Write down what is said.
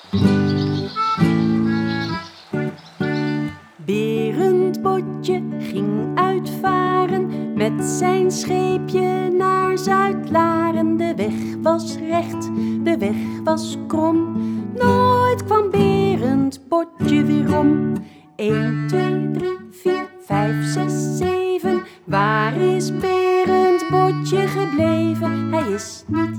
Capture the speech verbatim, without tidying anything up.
Berend Botje ging uitvaren met zijn scheepje naar Zuid-Laren. De weg was recht, de weg was krom, nooit kwam Berend Botje weer om. Eén, twee, drie, vier, vijf, zes, zeven, waar is Berend Botje gebleven? Hij is niet